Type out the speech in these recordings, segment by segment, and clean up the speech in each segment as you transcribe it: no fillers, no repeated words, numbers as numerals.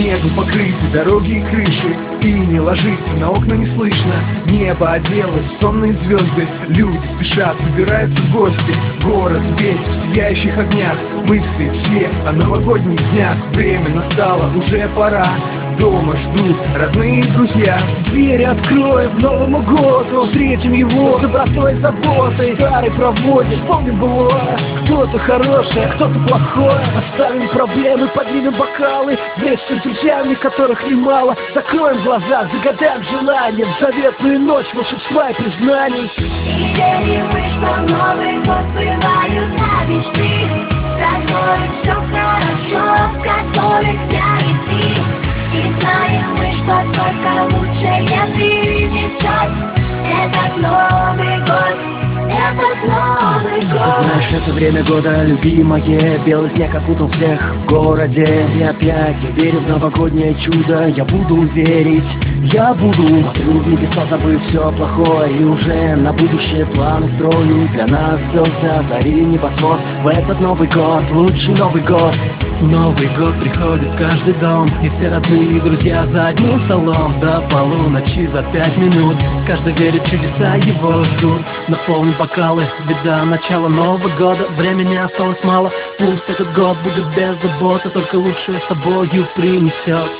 Снегом покрыты дороги и крыши, и не ложится, на окна не слышно. Небо оделось в сонные звезды, люди спешат, собираются в гости. Город весь в сияющих огнях, мысли все о новогодних днях. Время настало, уже пора, дома ждут родные друзья. Двери откроем Новому году, встретим его с добротой и заботой. Старый проводит, вспомним былое, кто-то хорошее, кто-то плохое. Оставим проблемы, поднимем бокалы вместе с друзьями, которых немало. Закроем глаза, загадаем желание в заветную ночь волшебства и признаний. И верим мы, что Новый год сбываются мечты, в которых все хорошо, в которых я и ты. И знаем мы, что только лучшее принесет этот Новый год, этот Новый год. Ты знаешь, это время года любимое, белый снег окутал всех в городе. И опять я верю в новогоднее чудо, я буду верить, я буду. Смотрю в небеса, забыв все плохое, и уже на будущее планы строю. Для нас звезды озарили небосвод в этот Новый год, лучший Новый год. Новый год приходит в каждый дом, и все родные друзья за одним столом. До полуночи за 5 минут каждый верит в чудеса, его ждут. Наполним бокалы, ведь до начала Нового года времени осталось мало. Пусть этот год будет без заботы, только лучшее с собою принесет.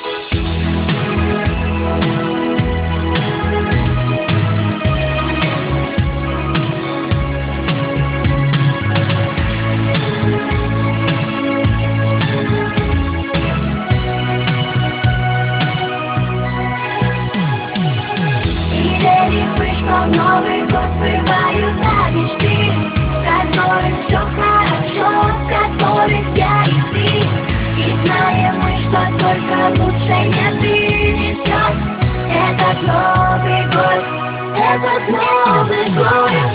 В Новый год сбываются мечты, в которых все хорошо, в которых я и ты. И знаем мы, что только лучшее принесет этот Новый год, этот Новый год.